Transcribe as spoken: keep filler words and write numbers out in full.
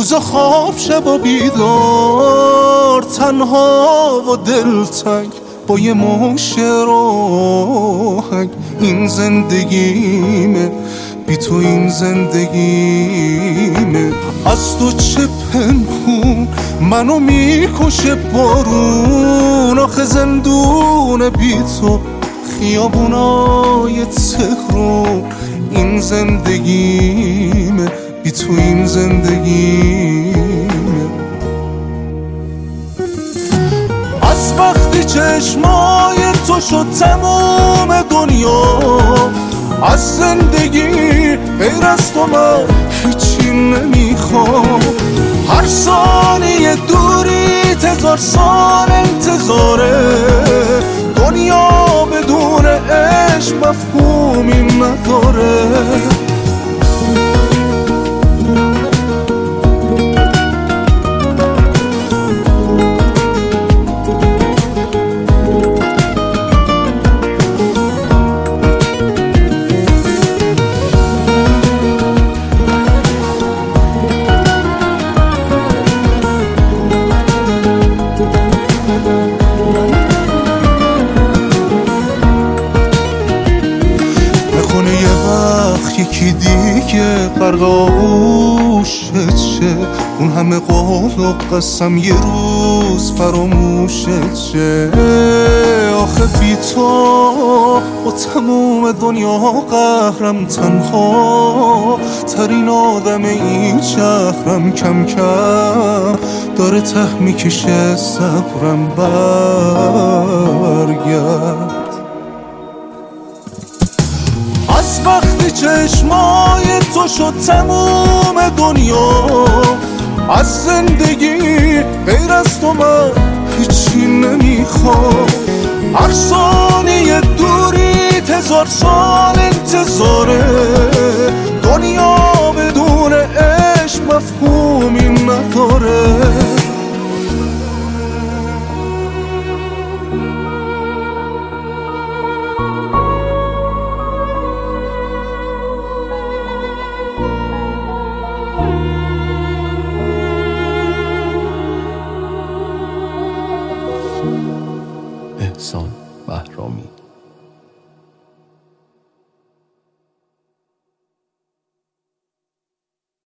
روز خواب شب بیدار، تنها و دلتنگ با یه مشت راهنگ. این زندگیمه، بی تو این زندگیمه. از تو چه پنهون منو میکشه بارون، آخه زندون بی تو خیابونای تهرون. این زندگیمه، بی تو این زندگیمه. از وقتی چشمای تو شد تموم دنیا، از زندگی غیر از تو من هیچی نمیخوام. هر ثانیه دوری هزار سال انتظاره، دنیا بدون عشق مفهومی نداره. یکی دیگه غرق آغوشت شه، اون همه قول و قسم یه روز فراموشت شه. آخه بی تو با تموم دنیا قهرم، تنها ترین آدم این شهرم. کم کم داره ته میکشه صبرم، برگرد. از وقتی چشمای تو شد تموم دنیا، از زندگی غیر از تو من هیچی نمیخوام. هر ثانیه دوری هزار سال انتظاره، دنیا بدون عشق مفهومی نداره. احسان بهرامی.